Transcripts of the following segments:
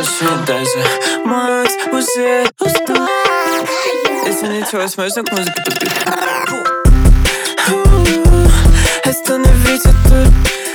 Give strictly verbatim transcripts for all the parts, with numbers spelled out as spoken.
машин даже мать уже устал. Если не твой смешок, музыка тупит. Остановите тут.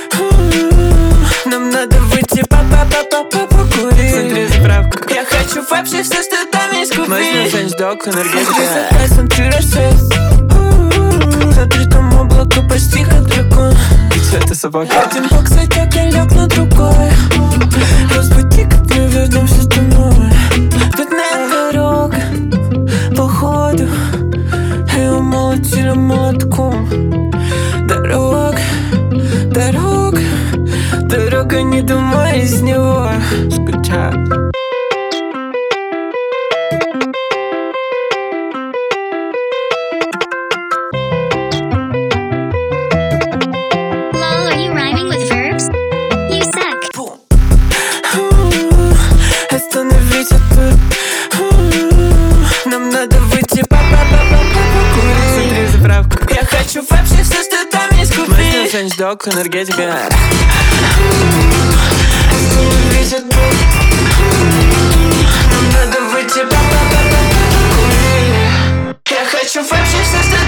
Нам надо выйти па-па-па-па-па покурить. Смотри заправку. Я хочу вообще все, что там есть купить. Возьмем френч-дог, энергетика. Смотри расшесть. Смотри, там облако почти как дракон. И чё это собака? Один бок затек, я лег на другой. Разбуди, как мы вернемся домой. Видная дорога, походу ее молотили молотком. Дорога, дорога, дорога не домой, из него скучаю. Остановите тут. Нам надо выйти па-па-па-па-па покурить. Смотри заправку. Я хочу вообще все, что там есть купить. Возьмем френч-дог, энергетика. Остановите тут. Нам надо выйти па-па-па-па покурить. Я хочу вообще все, что